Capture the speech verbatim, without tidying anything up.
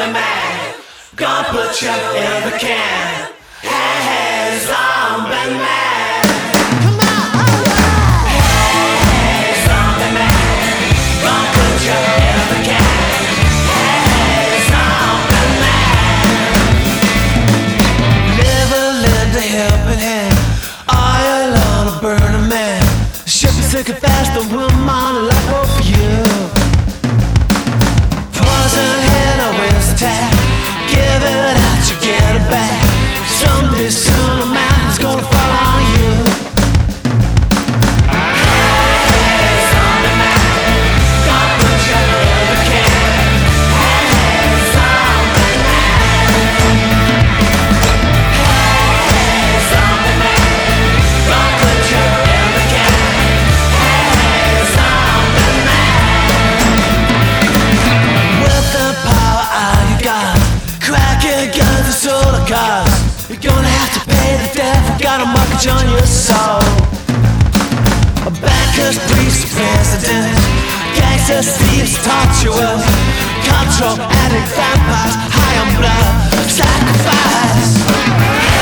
zombie man, gonna put you in the can. Hey, hey, zombie man. Come on, alright. Hey, zombie man, gonna put you in the can. Hey, zombie man. Never lend a helping hand. Oil on a burning man. Ship is sinking fast, the woman like hope for you. Poison head, always attack. Give it out, you get it back. Someday soon a mountain's gonna fall on you. Hey, zombie man, gonna put you in the can. Hey, zombie man. Hey, zombie man, gonna put you in the can. Hey, zombie man. With the power all you got, crack your guns and soda cars. You're gonna have to pay the devil, got a mortgage on your soul. A banker's priest, president, gangsters, thieves, torturers, control addict, vampires, high on blood, sacrifice.